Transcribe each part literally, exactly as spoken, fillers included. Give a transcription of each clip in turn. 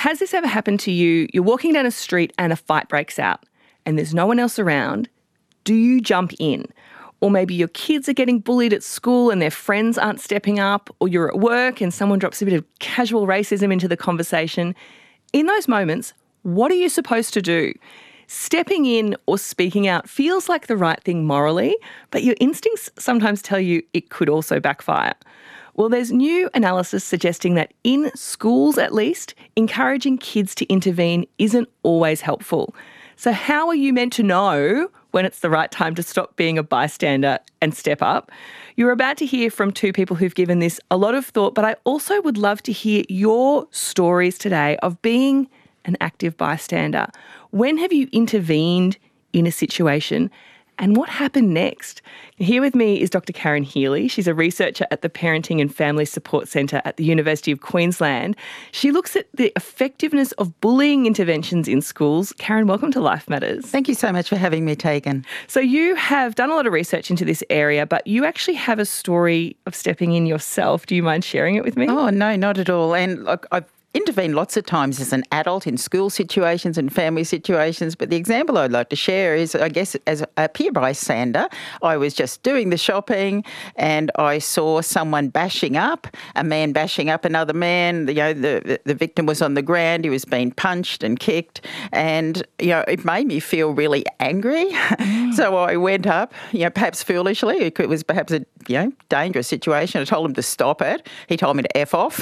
has this ever happened to you? You're walking down a street and a fight breaks out and there's no one else around. Do you jump in? Or maybe your kids are getting bullied at school and their friends aren't stepping up, or you're at work and someone drops a bit of casual racism into the conversation. In those moments, what are you supposed to do? Stepping in or speaking out feels like the right thing morally, but your instincts sometimes tell you it could also backfire. Well, there's new analysis suggesting that in schools at least, encouraging kids to intervene isn't always helpful. So how are you meant to know when it's the right time to stop being a bystander and step up? You're about to hear from two people who've given this a lot of thought, but I also would love to hear your stories today of being an active bystander. When have you intervened in a situation and what happened next? Here with me is Doctor Karen Healy. She's a researcher at the Parenting and Family Support Centre at the University of Queensland. She looks at the effectiveness of bullying interventions in schools. Karen, welcome to Life Matters. Thank you so much for having me, Tegan. So you have done a lot of research into this area, but you actually have a story of stepping in yourself. Do you mind sharing it with me? Oh, no, not at all. And look, I've intervened lots of times as an adult in school situations and family situations, but the example I'd like to share is, I guess, as a peer bystander, I was just doing the shopping and I saw someone bashing up, a man bashing up another man. You know, the, the victim was on the ground, he was being punched and kicked, and, you know, it made me feel really angry. Mm. So I went up, you know, perhaps foolishly, it was perhaps a, you know, dangerous situation. I told him to stop it. He told me to F off.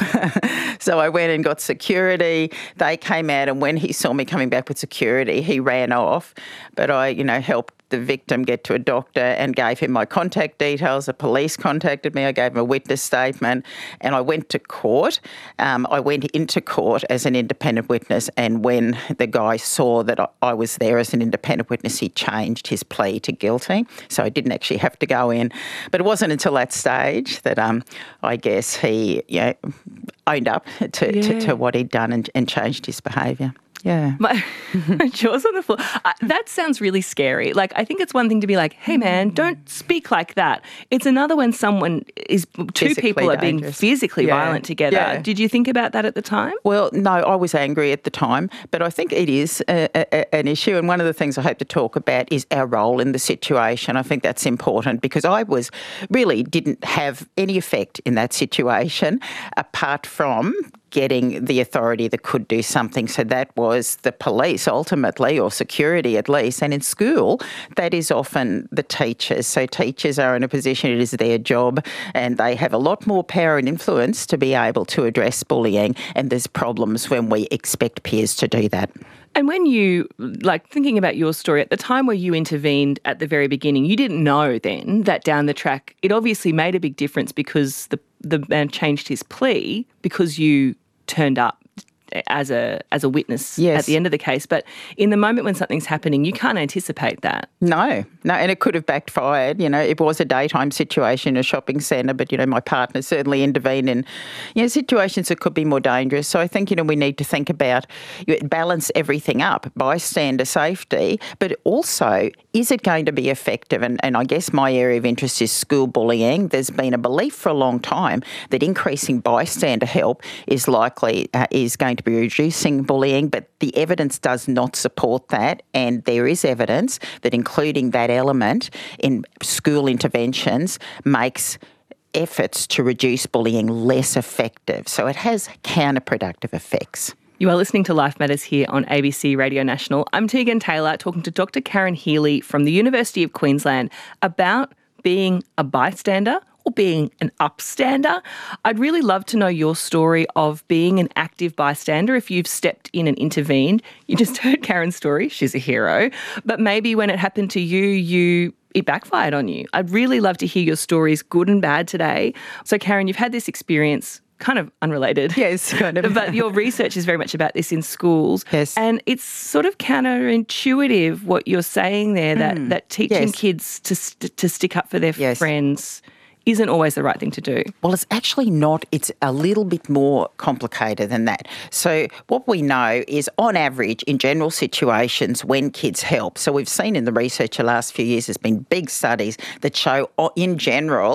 So I went and got security. They came out, and when he saw me coming back with security, he ran off. But I, you know, helped the victim get to a doctor and gave him my contact details. The police contacted me. I gave him a witness statement and I went to court. Um, I went into court as an independent witness, and when the guy saw that I, I was there as an independent witness, he changed his plea to guilty. So I didn't actually have to go in. But it wasn't until that stage that um, I guess he you know, owned up to, yeah. to, to what he'd done and, and changed his behaviour. Yeah. My, my jaw's on the floor. I, that sounds really scary. Like, I think it's one thing to be like, hey, man, don't speak like that. It's another when someone is, two physically people are dangerous. being physically yeah. violent together. Yeah. Did you think about that at the time? Well, no, I was angry at the time, but I think it is a, a, an issue. And one of the things I hope to talk about is our role in the situation. I think that's important because I was really didn't have any effect in that situation apart from getting the authority that could do something. So that was the police ultimately, or security at least. And in school, that is often the teachers. So teachers are in a position, it is their job, and they have a lot more power and influence to be able to address bullying. And there's problems when we expect peers to do that. And when you, like, thinking about your story, at the time where you intervened at the very beginning, you didn't know then that down the track, it obviously made a big difference because the the man changed his plea because you turned up as a as a witness yes. at the end of the case. But in the moment when something's happening, you can't anticipate that. No, no, and it could have backfired. You know, it was a daytime situation, a shopping centre, but, you know, my partner certainly intervened in, you know, situations that could be more dangerous. So I think, you know, we need to think about, you know, balance everything up, bystander safety, but also, is it going to be effective? And, and I guess my area of interest is school bullying. There's been a belief for a long time that increasing bystander help is likely, uh, is going to be reducing bullying, but the evidence does not support that. And there is evidence that including that element in school interventions makes efforts to reduce bullying less effective. So it has counterproductive effects. You are listening to Life Matters here on A B C Radio National. I'm Tegan Taylor, talking to Doctor Karen Healy from the University of Queensland about being a bystander or being an upstander. I'd really love to know your story of being an active bystander, if you've stepped in and intervened. You just heard Karen's story. She's a hero. But maybe when it happened to you, you it backfired on you. I'd really love to hear your stories, good and bad, today. So, Karen, you've had this experience, kind of unrelated. Yes, kind of. But your research is very much about this in schools. Yes. And it's sort of counterintuitive what you're saying there, that, Mm, that teaching yes. kids to st- to stick up for their Yes. friends isn't always the right thing to do. Well, it's actually not. It's a little bit more complicated than that. So what we know is, on average, in general situations, when kids help, so we've seen in the research the last few years, there's been big studies that show, in general,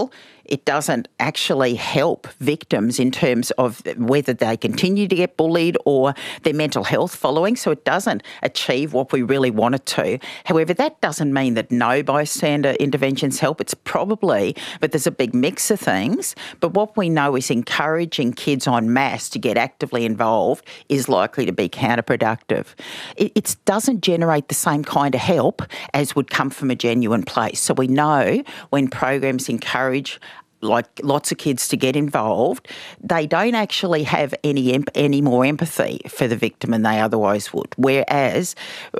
It doesn't actually help victims in terms of whether they continue to get bullied or their mental health following, so it doesn't achieve what we really want it to. However, that doesn't mean that no bystander interventions help. It's probably, but there's a big mix of things. But what we know is encouraging kids en masse to get actively involved is likely to be counterproductive. It, it doesn't generate the same kind of help as would come from a genuine place. So we know when programs encourage like lots of kids to get involved, they don't actually have any emp- any more empathy for the victim than they otherwise would. Whereas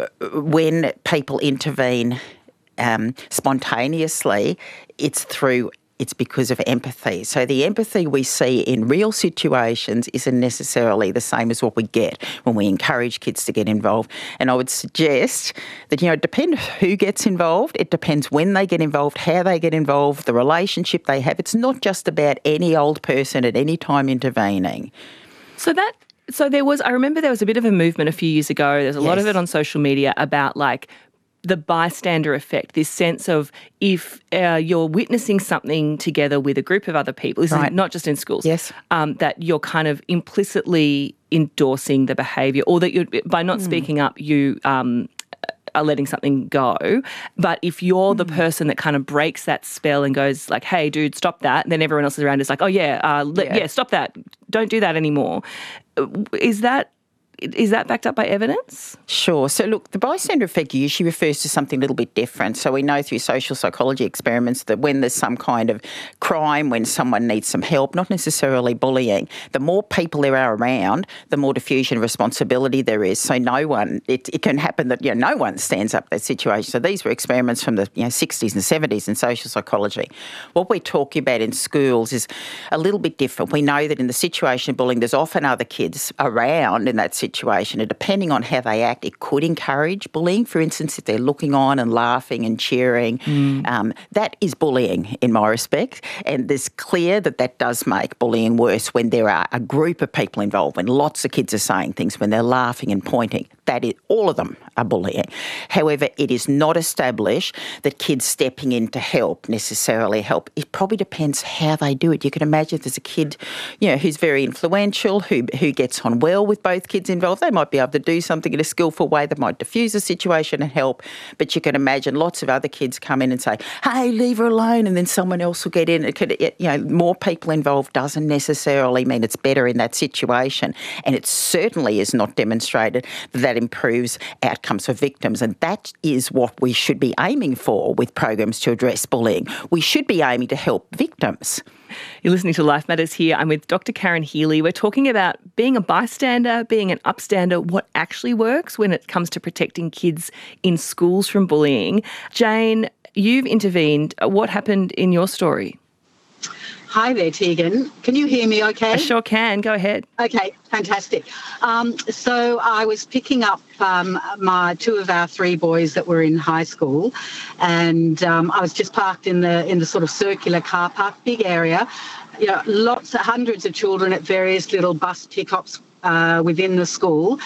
when people intervene um, spontaneously, it's through it's because of empathy. So the empathy we see in real situations isn't necessarily the same as what we get when we encourage kids to get involved. And I would suggest that, you know, it depends who gets involved. It depends when they get involved, how they get involved, the relationship they have. It's not just about any old person at any time intervening. So that so there was, I remember there was a bit of a movement a few years ago. There's a yes. lot of it on social media about like the bystander effect, this sense of if uh, you're witnessing something together with a group of other people, this right. is not just in schools, yes. um, that you're kind of implicitly endorsing the behaviour, or that you by not mm. speaking up, you um, are letting something go. But if you're mm. the person that kind of breaks that spell and goes like, hey, dude, stop that, then everyone else around is like, oh, yeah, uh, let, yeah. yeah, stop that, don't do that anymore. Is that Is that backed up by evidence? Sure. So look, the bystander effect usually refers to something a little bit different. So we know through social psychology experiments that when there's some kind of crime, when someone needs some help, not necessarily bullying, the more people there are around, the more diffusion of responsibility there is. So no one, it, it can happen that, you know, no one stands up that situation. So these were experiments from the you know, sixties and seventies in social psychology. What we're talking about in schools is a little bit different. We know that in the situation of bullying, there's often other kids around in that situation. situation and depending on how they act, it could encourage bullying. For instance, if they're looking on and laughing and cheering, mm. um, that is bullying in my respect. And it's clear that that does make bullying worse when there are a group of people involved, when lots of kids are saying things, when they're laughing and pointing. That is, all of them are bullying. However, it is not established that kids stepping in to help necessarily help. It probably depends how they do it. You can imagine if there's a kid, you know, who's very influential, who who gets on well with both kids involved, they might be able to do something in a skillful way that might diffuse the situation and help. But you can imagine lots of other kids come in and say, hey, leave her alone, and then someone else will get in. It could, it, you know, more people involved doesn't necessarily mean it's better in that situation. And it certainly is not demonstrated that that improves outcomes for victims. And that is what we should be aiming for with programs to address bullying. We should be aiming to help victims. You're listening to Life Matters here. I'm with Doctor Karen Healy. We're talking about being a bystander, being an upstander, what actually works when it comes to protecting kids in schools from bullying. Jane, you've intervened. What happened in your story? Hi there, Tegan. Can you hear me okay? I sure can. Go ahead. Okay, fantastic. Um, so I was picking up um, my two of our three boys that were in high school, and um, I was just parked in the in the sort of circular car park, big area. You know, lots of hundreds of children at various little bus pickups uh, within the school.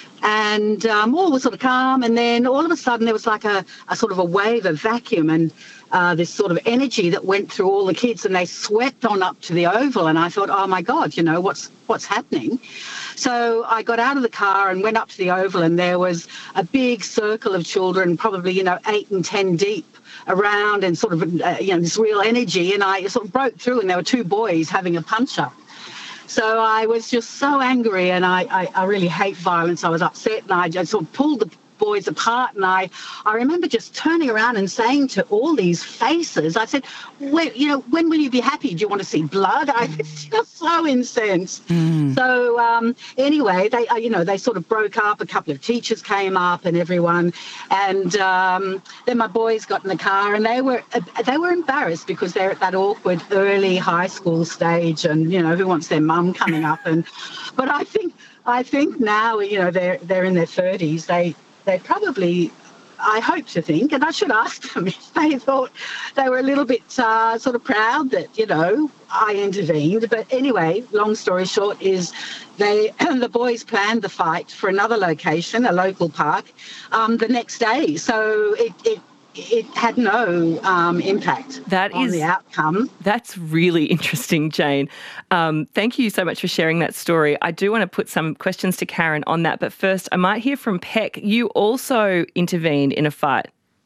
And um, all was sort of calm, and then all of a sudden there was like a, a sort of a wave of vacuum and uh, this sort of energy that went through all the kids, and they swept on up to the oval. And I thought, oh my God, you know, what's what's happening? So I got out of the car and went up to the oval, and there was a big circle of children, probably, you know, eight and ten deep around, and sort of, uh, you know, this real energy. And I sort of broke through, and there were two boys having a punch-up. So I was just so angry, and I, I, I really hate violence. I was upset, and I just sort of pulled the boys apart, and I, I remember just turning around and saying to all these faces, I said, when, you know, when will you be happy? Do you want to see blood? I was just so incensed. Mm. So um, anyway, they, uh, you know, they sort of broke up. A couple of teachers came up and everyone, and um, then my boys got in the car, and they were uh, they were embarrassed because they're at that awkward early high school stage, and you know, who wants their mum coming up? And but I think I think now, you know, they're they're in their thirties. They They probably, I hope to think, and I should ask them if they thought they were a little bit uh, sort of proud that, you know, I intervened. But anyway, long story short is they, the boys planned the fight for another location, a local park, um, the next day. So it, it it had no um, impact that on is, the outcome. That's really interesting, Jane. Um, thank you so much for sharing that story. I do want to put some questions to Karen on that, but first I might hear from Peck. You also intervened in a fight.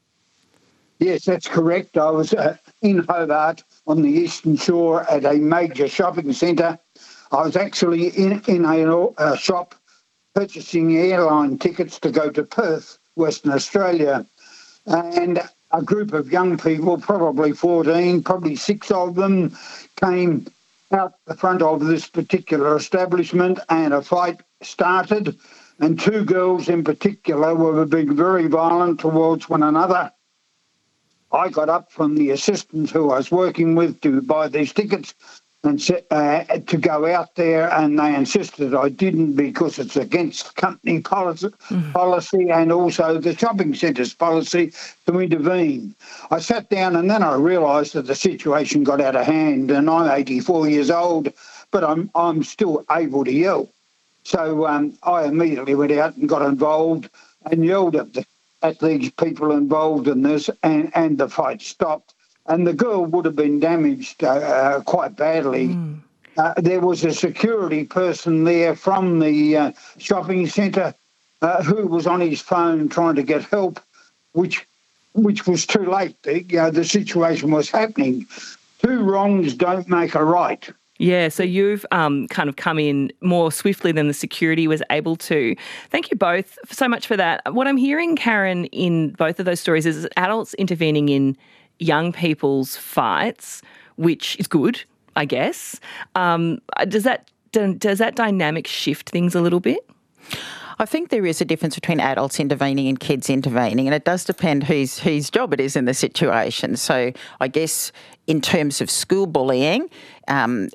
Yes, that's correct. I was uh, in Hobart on the Eastern Shore at a major shopping centre. I was actually in, in a, a shop purchasing airline tickets to go to Perth, Western Australia. And a group of young people, probably fourteen, probably six of them, came out the front of this particular establishment and a fight started. And two girls in particular were being very violent towards one another. I got up from the assistants who I was working with to buy these tickets and uh, to go out there, and they insisted I didn't because it's against company policy, mm-hmm. policy and also the shopping centre's policy to intervene. I sat down and then I realised that the situation got out of hand, and I'm eighty-four years old, but I'm I'm still able to yell. So um, I immediately went out and got involved and yelled at the at these people involved in this, and, and the fight stopped. And the girl would have been damaged uh, uh, quite badly. Mm. Uh, there was a security person there from the uh, shopping centre uh, who was on his phone trying to get help, which which was too late. The, you know, the situation was happening. Two wrongs don't make a right. Yeah, so you've um, kind of come in more swiftly than the security was able to. Thank you both so much for that. What I'm hearing, Karen, in both of those stories is adults intervening in young people's fights, which is good, I guess. Um, does that does that dynamic shift things a little bit? I think there is a difference between adults intervening and kids intervening, and it does depend whose whose job it is in the situation. So I guess in terms of school bullying, um,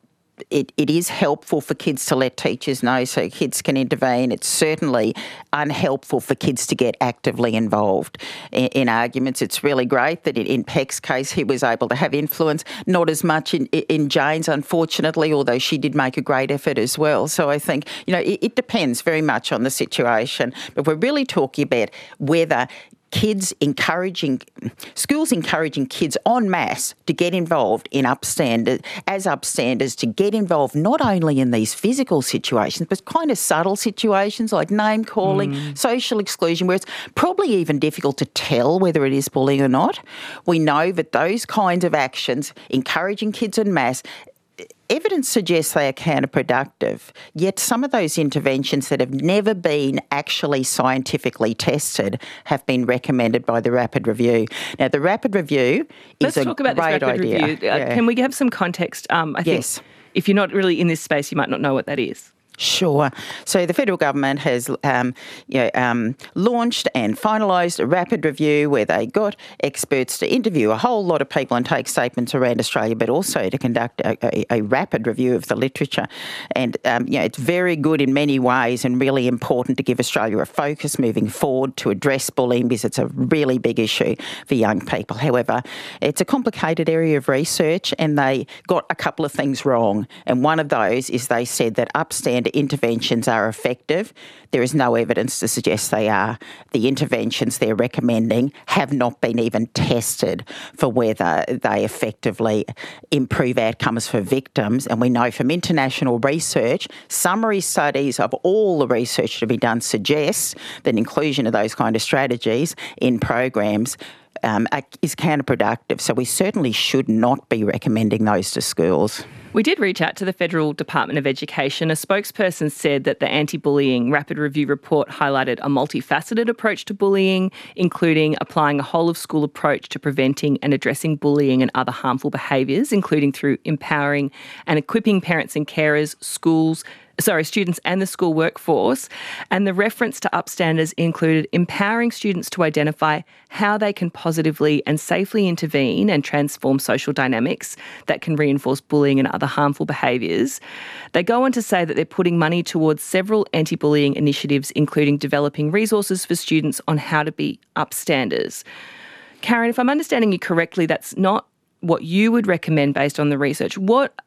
It, it is helpful for kids to let teachers know so kids can intervene. It's certainly unhelpful for kids to get actively involved in, in arguments. It's really great that in, in Peck's case he was able to have influence, not as much in, in Jane's, unfortunately, although she did make a great effort as well. So I think, you know, it, it depends very much on the situation. But we're really talking about whether kids encouraging, schools encouraging kids en masse to get involved in upstanders, as upstanders, to get involved not only in these physical situations, but kind of subtle situations like name calling, mm. social exclusion, where it's probably even difficult to tell whether it is bullying or not. We know that those kinds of actions, encouraging kids en masse, evidence suggests they are counterproductive, yet some of those interventions that have never been actually scientifically tested have been recommended by the Rapid Review. Now, the Rapid Review Let's is a talk about great this Rapid idea. Review. Yeah. Can we have some context? Um, I think yes. If you're not really in this space, you might not know what that is. Sure. So the federal government has um, you know, um, launched and finalised a rapid review where they got experts to interview a whole lot of people and take statements around Australia, but also to conduct a, a, a rapid review of the literature. And um, you know, it's very good in many ways and really important to give Australia a focus moving forward to address bullying, because it's a really big issue for young people. However, it's a complicated area of research, and they got a couple of things wrong. And one of those is they said that upstand interventions are effective. There is no evidence to suggest they are. The interventions they're recommending have not been even tested for whether they effectively improve outcomes for victims. And we know from international research, summary studies of all the research to be done suggests that inclusion of those kind of strategies in programs um, is counterproductive. So we certainly should not be recommending those to schools. We did reach out to the Federal Department of Education. A spokesperson said that the anti-bullying rapid review report highlighted a multifaceted approach to bullying, including applying a whole-of-school approach to preventing and addressing bullying and other harmful behaviours, including through empowering and equipping parents and carers, schools, sorry, students and the school workforce. And the reference to upstanders included empowering students to identify how they can positively and safely intervene and transform social dynamics that can reinforce bullying and other harmful behaviours. They go on to say that they're putting money towards several anti-bullying initiatives, including developing resources for students on how to be upstanders. Karen, if I'm understanding you correctly, that's not what you would recommend based on the research. What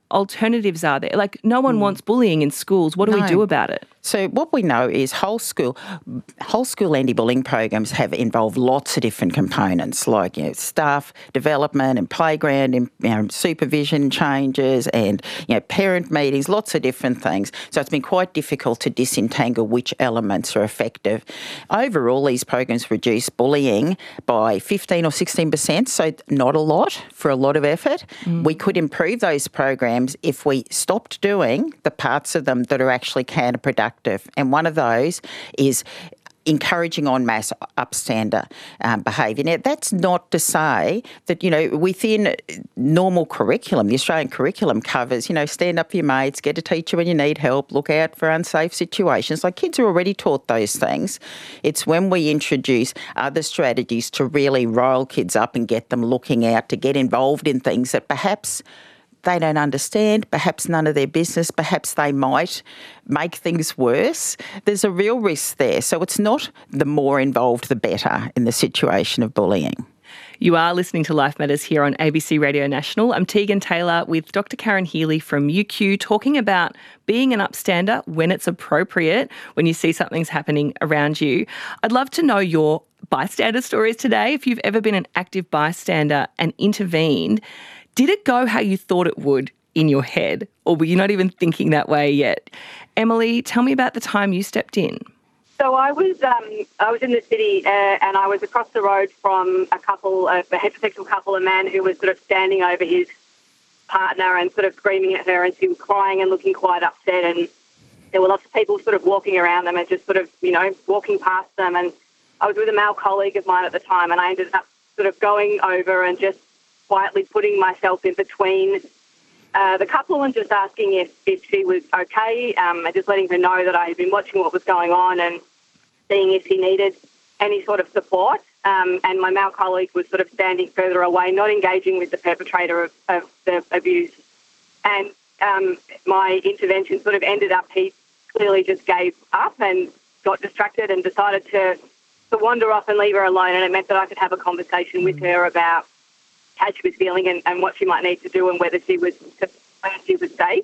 alternatives are there? Like, no one mm. wants bullying in schools. What do no. we do about it? So what we know is whole school whole school anti-bullying programs have involved lots of different components, like, you know, staff development and playground and, you know, supervision changes and, you know, parent meetings, lots of different things. So it's been quite difficult to disentangle which elements are effective. Overall, these programs reduce bullying by fifteen or sixteen percent, so not a lot for a lot of effort. Mm. We could improve those programs if we stopped doing the parts of them that are actually counterproductive. And one of those is encouraging en masse upstander um, behaviour. Now, that's not to say that, you know, within normal curriculum, the Australian curriculum covers, you know, stand up for your mates, get a teacher when you need help, look out for unsafe situations. Like, kids are already taught those things. It's when we introduce other strategies to really rile kids up and get them looking out, to get involved in things that perhaps they don't understand, perhaps none of their business, perhaps they might make things worse. There's a real risk there. So it's not the more involved, the better in the situation of bullying. You are listening to Life Matters here on A B C Radio National. I'm Tegan Taylor with Doctor Karen Healy from U Q, talking about being an upstander when it's appropriate, when you see something's happening around you. I'd love to know your bystander stories today. If you've ever been an active bystander and intervened, did it go how you thought it would in your head, or were you not even thinking that way yet? Emily, tell me about the time you stepped in. So I was um, I was in the city uh, and I was across the road from a couple, a heterosexual couple, a man who was sort of standing over his partner and sort of screaming at her, and she was crying and looking quite upset, and there were lots of people sort of walking around them and just sort of, you know, walking past them. And I was with a male colleague of mine at the time, and I ended up sort of going over and just quietly putting myself in between uh, the couple and just asking if, if she was okay, um, and just letting her know that I had been watching what was going on and seeing if she needed any sort of support. Um, and my male colleague was sort of standing further away, not engaging with the perpetrator of, of the abuse. And um, my intervention sort of ended up, he clearly just gave up and got distracted and decided to, to wander off and leave her alone. And it meant that I could have a conversation with her about how she was feeling and, and what she might need to do and whether she was whether she was safe.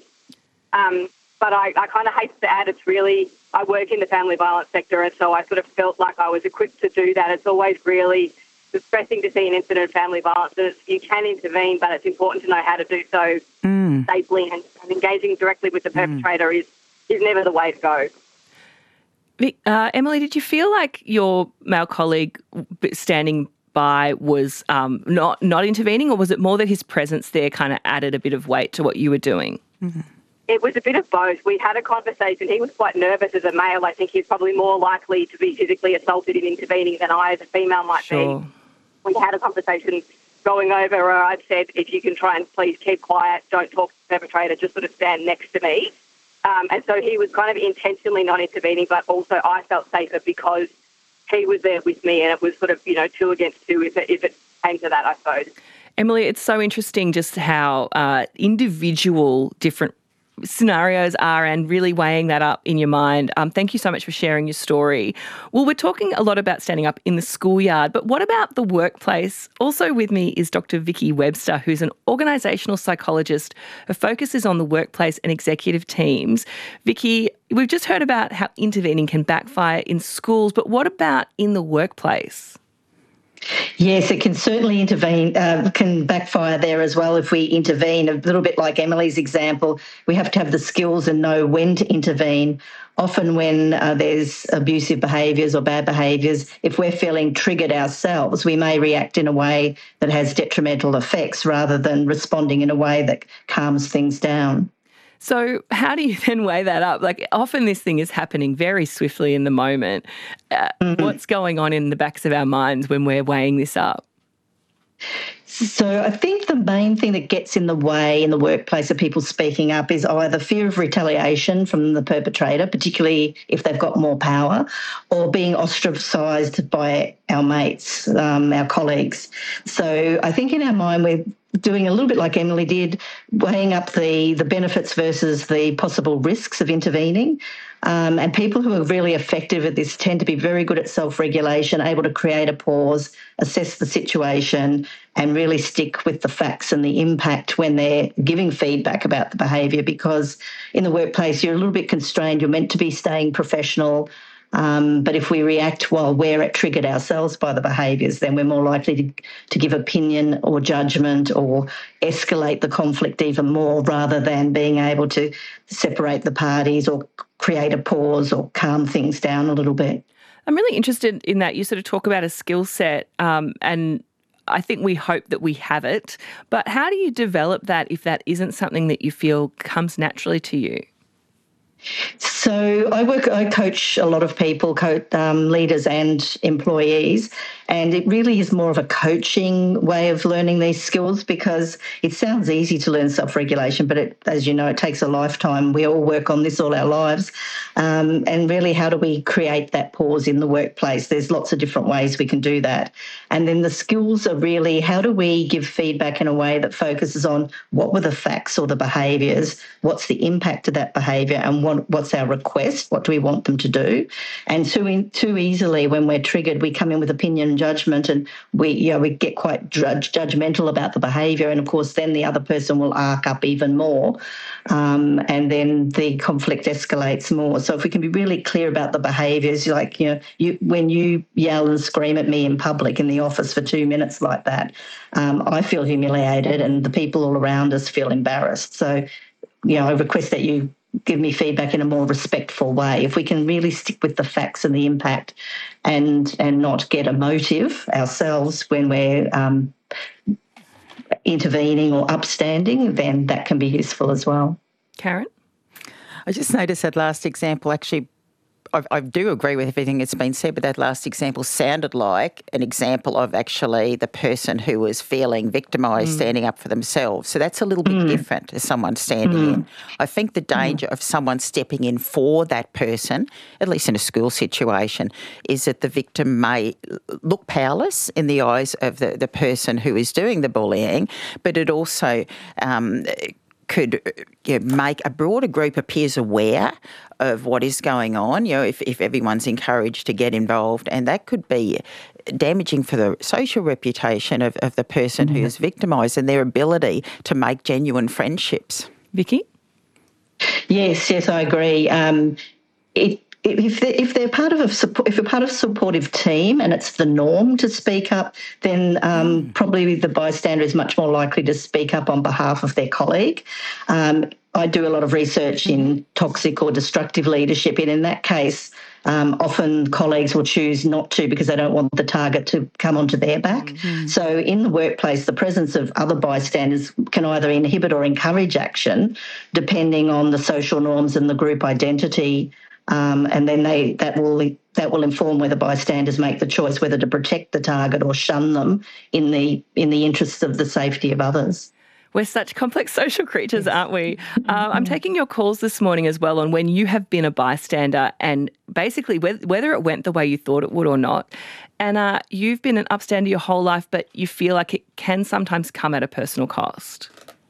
Um, but I, I kind of hate to add, it's really, I work in the family violence sector, and so I sort of felt like I was equipped to do that. It's always really distressing to see an incident of family violence, and it's, you can intervene, but it's important to know how to do so mm. safely, and, and engaging directly with the perpetrator mm. is, is never the way to go. Uh, Emily, did you feel like your male colleague standing by was um, not not intervening, or was it more that his presence there kind of added a bit of weight to what you were doing? Mm-hmm. It was a bit of both. We had a conversation. He was quite nervous as a male. I think he's probably more likely to be physically assaulted in intervening than I as a female might sure. be. We had a conversation going over where I've said, if you can try and please keep quiet, don't talk to the perpetrator, just sort of stand next to me. Um, and so he was kind of intentionally not intervening, but also I felt safer because he was there with me, and it was sort of, you know, two against two if it, if it came to that, I suppose. Emily, it's so interesting just how uh, individual different scenarios are and really weighing that up in your mind. Um, thank you so much for sharing your story. Well, we're talking a lot about standing up in the schoolyard, but what about the workplace? Also with me is Doctor Vicky Webster, who's an organisational psychologist who focuses on the workplace and executive teams. Vicky, we've just heard about how intervening can backfire in schools, but what about in the workplace? Yes, it can certainly intervene, uh, can backfire there as well if we intervene. A little bit like Emily's example, we have to have the skills and know when to intervene. Often when uh, there's abusive behaviours or bad behaviours, if we're feeling triggered ourselves, we may react in a way that has detrimental effects rather than responding in a way that calms things down. So how do you then weigh that up? Like, often this thing is happening very swiftly in the moment. Uh, mm-hmm. What's going on in the backs of our minds when we're weighing this up? So I think the main thing that gets in the way in the workplace of people speaking up is either fear of retaliation from the perpetrator, particularly if they've got more power, or being ostracised by our mates, um, our colleagues. So I think in our mind we're doing a little bit like Emily did, weighing up the, the benefits versus the possible risks of intervening. Um, and people who are really effective at this tend to be very good at self-regulation, able to create a pause, assess the situation, and really stick with the facts and the impact when they're giving feedback about the behaviour, because in the workplace you're a little bit constrained. You're meant to be staying professional. Um, but if we react while we're triggered ourselves by the behaviours, then we're more likely to, to give opinion or judgment or escalate the conflict even more, rather than being able to separate the parties or create a pause or calm things down a little bit. I'm really interested in that. You sort of talk about a skill set, um, and I think we hope that we have it. But how do you develop that if that isn't something that you feel comes naturally to you? So I work, I coach a lot of people, coach, um, leaders and employees, and it really is more of a coaching way of learning these skills, because it sounds easy to learn self-regulation, but it, as you know, it takes a lifetime. We all work on this all our lives. Um, and really, how do we create that pause in the workplace? There's lots of different ways we can do that. And then the skills are really, how do we give feedback in a way that focuses on what were the facts or the behaviours, what's the impact of that behaviour, and what, what's our request, what do we want them to do? And too, too easily, when we're triggered, we come in with opinion and judgment, and we, you know, we get quite judge, judgmental about the behaviour, and of course then the other person will arc up even more, um, and then the conflict escalates more. So if we can be really clear about the behaviours, like, you know, you, when you yell and scream at me in public in the office for two minutes like that, um, I feel humiliated and the people all around us feel embarrassed. So, you know, I request that you give me feedback in a more respectful way. If we can really stick with the facts and the impact, and and not get emotive ourselves when we're um, intervening or upstanding, then that can be useful as well. Karen? I just noticed that last example actually, I, I do agree with everything that's been said, but that last example sounded like an example of actually the person who was feeling victimised mm. standing up for themselves. So that's a little bit mm. different to someone standing mm. in. I think the danger mm. of someone stepping in for that person, at least in a school situation, is that the victim may look powerless in the eyes of the, the person who is doing the bullying, but it also um, could you know, make a broader group of peers aware of what is going on, you know, if, if everyone's encouraged to get involved, and that could be damaging for the social reputation of, of the person mm-hmm. who is victimised and their ability to make genuine friendships. Vicky? Yes, yes, I agree. Um, it If they're, if they're part of a support, if you're part of a supportive team and it's the norm to speak up, then um, mm. probably the bystander is much more likely to speak up on behalf of their colleague. Um, I do a lot of research in toxic or destructive leadership, and in that case, um, often colleagues will choose not to because they don't want the target to come onto their back. Mm-hmm. So in the workplace, the presence of other bystanders can either inhibit or encourage action, depending on the social norms and the group identity. Um, and then they that will that will inform whether bystanders make the choice whether to protect the target or shun them in the in the interests of the safety of others. We're such complex social creatures, aren't we? Um, I'm taking your calls this morning as well on when you have been a bystander and basically whether, whether it went the way you thought it would or not. Anna, you've been an upstander your whole life, but you feel like it can sometimes come at a personal cost.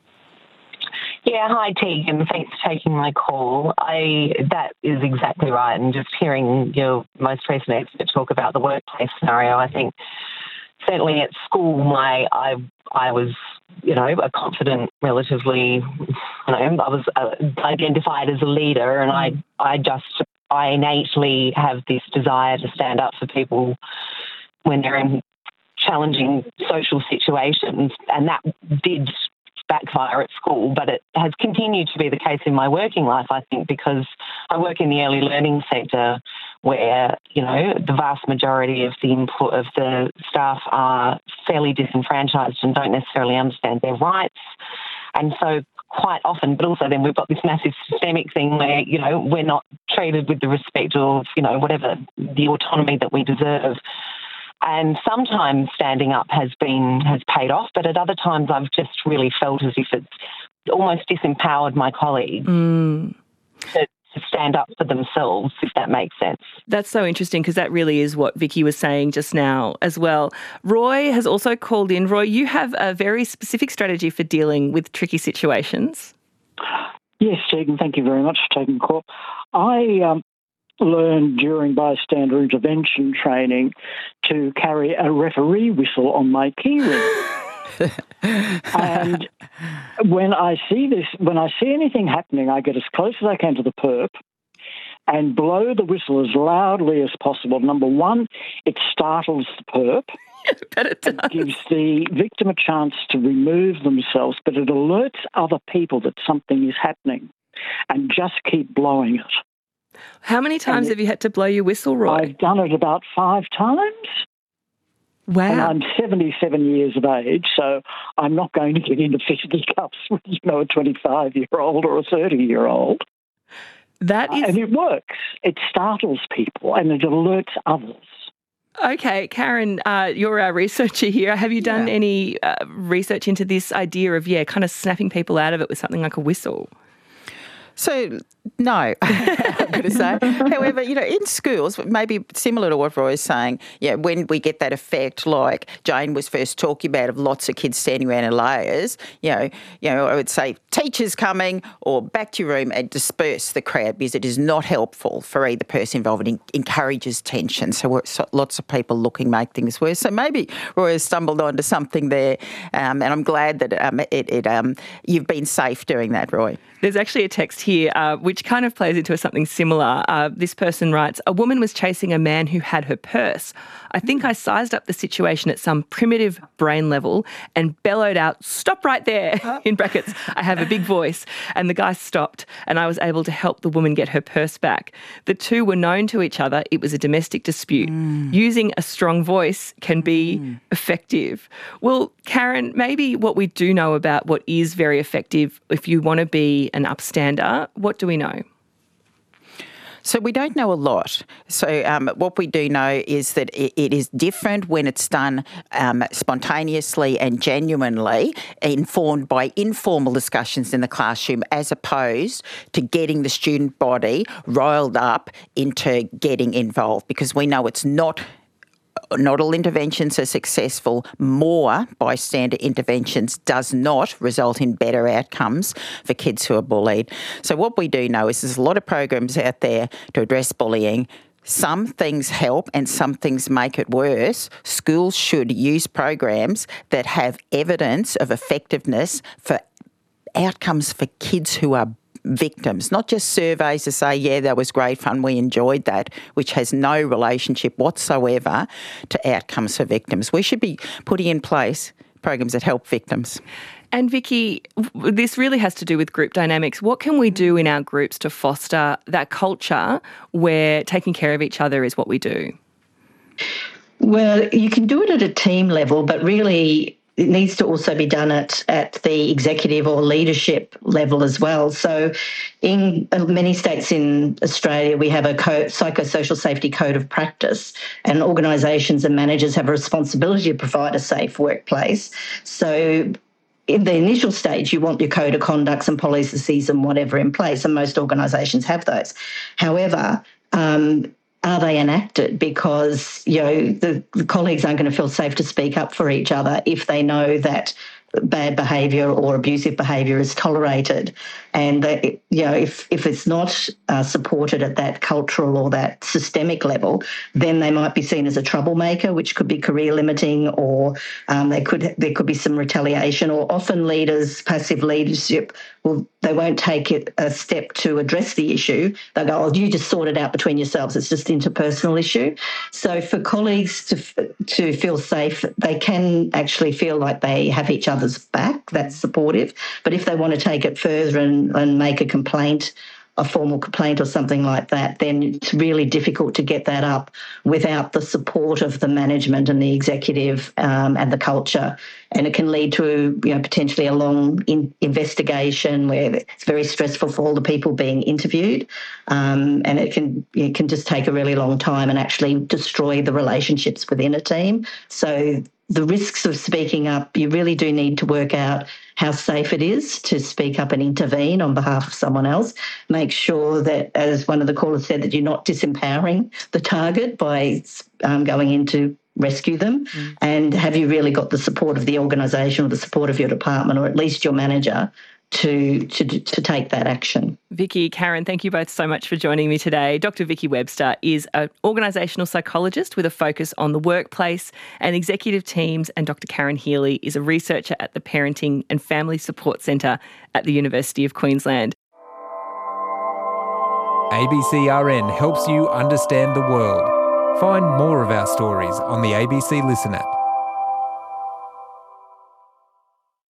Yeah, hi Tegan. Thanks for taking my call. I that is exactly right. And just hearing your most recent expert talk about the workplace scenario, I think certainly at school, my I I was you know a confident, relatively, you know, I was uh, identified as a leader, and I I just I innately have this desire to stand up for people when they're in challenging social situations, and that did backfire at school, but it has continued to be the case in my working life, I think, because I work in the early learning sector where, you know, the vast majority of the input of the staff are fairly disenfranchised and don't necessarily understand their rights. And so quite often, but also then we've got this massive systemic thing where, you know, we're not treated with the respect of, you know, whatever, the autonomy that we deserve. And sometimes standing up has been has paid off, but at other times I've just really felt as if it's almost disempowered my colleagues mm. to, to stand up for themselves, if that makes sense. That's so interesting because that really is what Vicky was saying just now as well. Roy has also called in. Roy, you have a very specific strategy for dealing with tricky situations. Yes, Tegan, thank you very much for taking the call. I um, learned during bystander intervention training to carry a referee whistle on my keyring. And when I see this, when I see anything happening, I get as close as I can to the perp and blow the whistle as loudly as possible. Number one, it startles the perp. Bet it does. It gives the victim a chance to remove themselves, but it alerts other people that something is happening, and just keep blowing it. How many times And have you had to blow your whistle, Roy? I've done it about five times. Wow. And I'm seventy-seven years of age, so I'm not going to get into fisticuffs with, you know, a twenty-five-year-old or a thirty-year-old. That is... Uh, and it works. It startles people and it alerts others. Okay, Karen, uh, you're our researcher here. Have you done Yeah. any uh, research into this idea of, yeah, kind of snapping people out of it with something like a whistle? So, no, I'm going to say. However, you know, in schools, maybe similar to what Roy is saying, yeah, when we get that effect, like Jane was first talking about, of lots of kids standing around in layers, you know, you know, I would say teachers coming or back to your room and disperse the crowd, because it is not helpful for either person involved. It encourages tension. So, we're, so lots of people looking make things worse. So maybe Roy has stumbled onto something there, um, and I'm glad that um, it, it um, you've been safe doing that, Roy. There's actually a text here uh, which kind of plays into something similar. Uh, this person writes, a woman was chasing a man who had her purse. I think I sized up the situation at some primitive brain level and bellowed out, stop right there, in brackets, I have a big voice. And the guy stopped and I was able to help the woman get her purse back. The two were known to each other. It was a domestic dispute. Mm. Using a strong voice can be mm. effective. Well, Karen, maybe what we do know about what is very effective if you want to be an upstander, what do we know? So we don't know a lot. So um, what we do know is that it, it is different when it's done um, spontaneously and genuinely, informed by informal discussions in the classroom, as opposed to getting the student body riled up into getting involved, because we know it's not Not all interventions are successful. More bystander interventions does not result in better outcomes for kids who are bullied. So what we do know is there's a lot of programs out there to address bullying. Some things help and some things make it worse. Schools should use programs that have evidence of effectiveness for outcomes for kids who are victims, not just surveys to say, yeah, that was great fun, we enjoyed that, which has no relationship whatsoever to outcomes for victims. We should be putting in place programs that help victims. And Vicky, this really has to do with group dynamics. What can we do in our groups to foster that culture where taking care of each other is what we do? Well, you can do it at a team level, but really it needs to also be done at, at the executive or leadership level as well. So in many states in Australia, we have a code, psychosocial safety code of practice, and organisations and managers have a responsibility to provide a safe workplace. So in the initial stage, you want your code of conducts and policies and whatever in place, and most organisations have those. However, um, are they enacted? Because, you know, the, the colleagues aren't going to feel safe to speak up for each other if they know that bad behaviour or abusive behaviour is tolerated. And, they, you know, if, if it's not uh, supported at that cultural or that systemic level, then they might be seen as a troublemaker, which could be career limiting, or um, they could there could be some retaliation. Or often leaders, passive leadership, well, they won't take it a step to address the issue. They'll go, oh, you just sort it out between yourselves. It's just an interpersonal issue. So for colleagues to to feel safe, they can actually feel like they have each other's back. That's supportive. But if they want to take it further and, and make a complaint, a formal complaint or something like that, then it's really difficult to get that up without the support of the management and the executive um, and the culture. And it can lead to, you know, potentially a long in- investigation where it's very stressful for all the people being interviewed, um, and it can it can just take a really long time and actually destroy the relationships within a team. So the risks of speaking up, you really do need to work out how safe it is to speak up and intervene on behalf of someone else. Make sure that, as one of the callers said, that you're not disempowering the target by um, going in to rescue them. Mm. And have you really got the support of the organisation or the support of your department or at least your manager to, to, to take that action. Vicky, Karen, thank you both so much for joining me today. Doctor Vicky Webster is an organisational psychologist with a focus on the workplace and executive teams, and Doctor Karen Healy is a researcher at the Parenting and Family Support Centre at the University of Queensland. A B C R N helps you understand the world. Find more of our stories on the A B C Listen app.